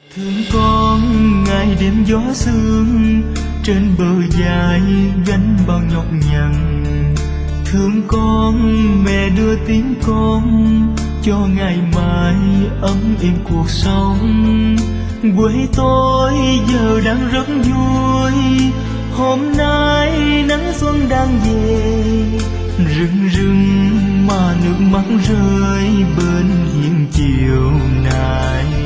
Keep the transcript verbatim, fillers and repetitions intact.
Thương con ngày đêm gió sương, trên bờ dài gánh bao nhọc nhằn. Thương con mẹ đưa tiếng con, cho ngày mai ấm êm cuộc sống. Quê tôi giờ đang rất vui, hôm nay nắng xuân đang về. Rưng rưng mà nước mắt rơi bên hiên chiều này.